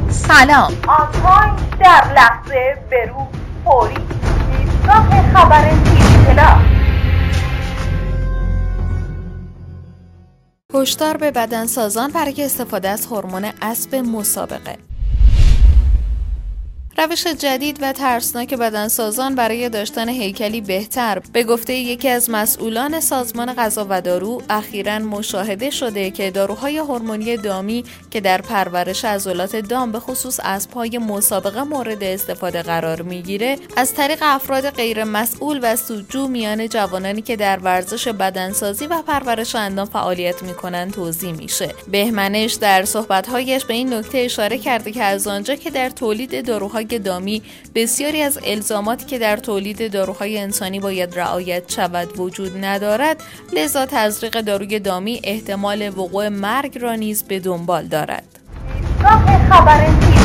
سلام. آنلاین در لحظه برو فوری ایستگاه خبر تیوی پلاس. هشدار به بدنسازان برای استفاده از هورمون اسب مسابقه. روش جدید و ترسناک بدنسازان برای داشتن هیکلی بهتر به گفته یکی از مسئولان سازمان غذا و دارو اخیراً مشاهده شده که داروهای هورمونی دامی که در پرورش عضلات دام به خصوص اسب‌های مسابقه مورد استفاده قرار میگیره از طریق افراد غیر مسئول و سودجو میان جوانانی که در ورزش بدنسازی و پرورش اندام فعالیت میکنن توزیع میشه. بهمنش در صحبت‌هایش به این نکته اشاره کرده که از آنجا که در تولید داروهای دامی بسیاری از الزاماتی که در تولید داروهای انسانی باید رعایت شود وجود ندارد، لذا تزریق داروی دامی احتمال وقوع مرگ را نیز به دنبال دارد. ایستگاه خبر